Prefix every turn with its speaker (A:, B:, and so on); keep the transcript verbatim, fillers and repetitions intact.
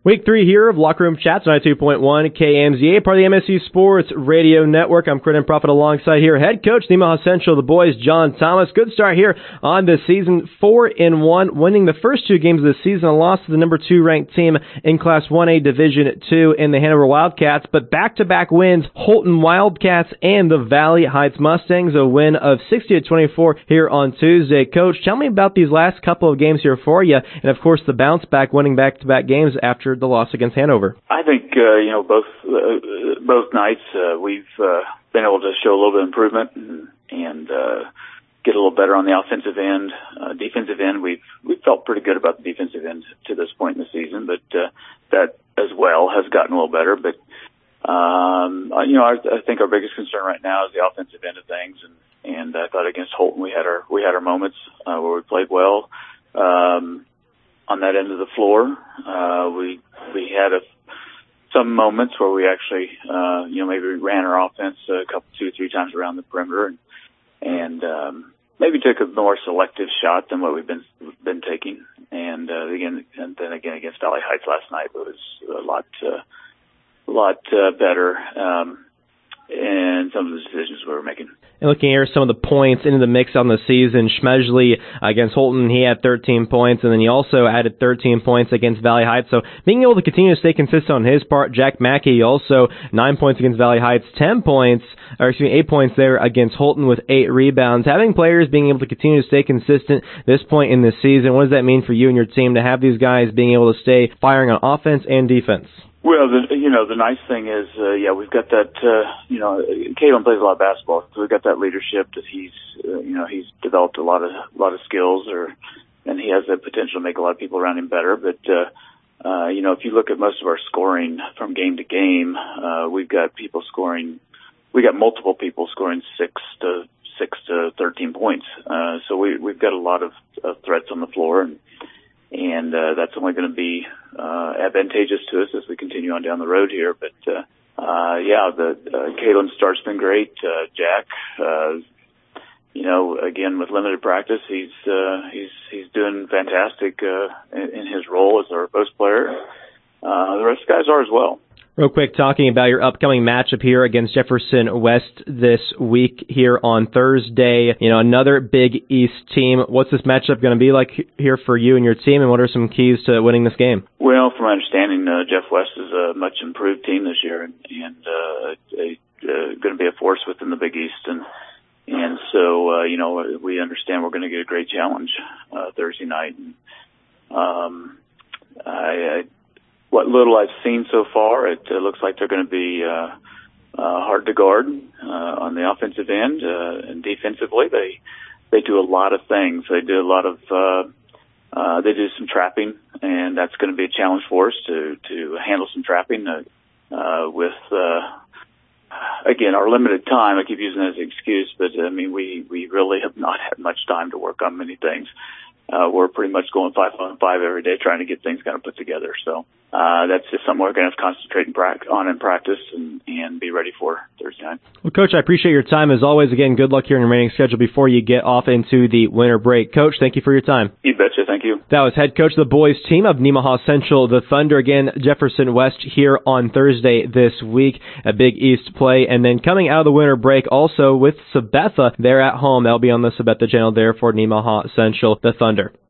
A: Week three here of Locker Room Chats, ninety-two point one K M Z A, part of the M S U Sports Radio Network. I'm Credit Prophet alongside here head coach Nemaha Central, the boys, John Thomas. Good start here on the season, four and one, winning the first two games of the season, a loss to the number two ranked team in Class one A Division two in the Hanover Wildcats, but back-to-back wins, Holton Wildcats and the Valley Heights Mustangs, a win of sixty to twenty-four here on Tuesday. Coach, tell me about these last couple of games here for you, and of course the bounce-back, winning back-to-back games after the loss against Hanover.
B: I think, uh, you know, both uh, both nights uh, we've uh, been able to show a little bit of improvement and, and uh, get a little better on the offensive end. Uh, defensive end, we've we've felt pretty good about the defensive end to this point in the season, but uh, that as well has gotten a little better. But, um, you know, I, I think our biggest concern right now is the offensive end of things, and, and I thought against Holton we had our we had our moments uh, where we played well. Um, on that end of the floor, uh, we we had a, some moments where we actually, uh, you know, maybe we ran our offense a couple, two, three times around the perimeter, and, and um, maybe took a more selective shot than what we've been been taking. And uh, again, and then again against Valley Heights last night, it was a lot, uh, a lot uh, better um, in some of the decisions we were making.
A: And looking here, some of the points into the mix on the season, Schmedley against Holton, he had thirteen points, and then he also added thirteen points against Valley Heights. So being able to continue to stay consistent on his part. Jack Mackey also nine points against Valley Heights, ten points, or excuse me, eight points there against Holton with eight rebounds. Having players being able to continue to stay consistent this point in the season, what does that mean for you and your team to have these guys being able to stay firing on offense and defense?
B: Well, the, you know, the nice thing is, uh, yeah, we've got that, uh, you know, Kalen plays a lot of basketball, so we've got that leadership that he's, uh, you know, he's developed a lot of, a lot of skills, or, and he has the potential to make a lot of people around him better. But, uh, uh, you know, if you look at most of our scoring from game to game, uh, we've got people scoring, we got multiple people scoring six to, six to thirteen points. Uh, so we, we've got a lot of, of threats on the floor, and, and uh, that's only going to be uh, advantageous to us as we continue on down the road here. But uh, uh, yeah, the uh, Caitlin's start's been great. Uh, Jack, uh, you know, again with limited practice, he's uh, he's he's doing fantastic uh, in, in his role as our post player. Uh, the rest of the guys are as well.
A: Real quick, talking about your upcoming matchup here against Jefferson West this week here on Thursday. You know, another Big East team. What's this matchup going to be like here for you and your team, and what are some keys to winning this game?
B: Well, from my understanding, uh, Jeff West is a much improved team this year, and, and uh, a, uh, going to be a force within the Big East. And and so, uh, you know, we understand we're going to get a great challenge uh, Thursday night. And, um, I, I What little I've seen so far, it uh, looks like they're going to be uh, uh, hard to guard uh, on the offensive end, uh, and defensively they they do a lot of things. They do a lot of uh, uh, they do some trapping, and that's going to be a challenge for us to to handle some trapping uh, uh, with. Uh, Again, our limited time, I keep using that as an excuse, but I mean, we, we really have not had much time to work on many things. Uh, we're pretty much going five on five every day trying to get things kind of put together. So, uh, that's just something we're going to have to concentrate and pra- on in practice and, and be ready for Thursday night. Well,
A: Coach, I appreciate your time as always. Again, good luck here in your remaining schedule before you get off into the winter break. Coach, thank you for your time.
B: You betcha. Thank you.
A: That was head coach of the boys team of Nemaha Central, the Thunder. Again, Jefferson West here on Thursday this week, a Big East play. And then coming out of the winter break also with Sabetha there at home. That'll be on the Sabetha channel there for Nemaha Central, the Thunder.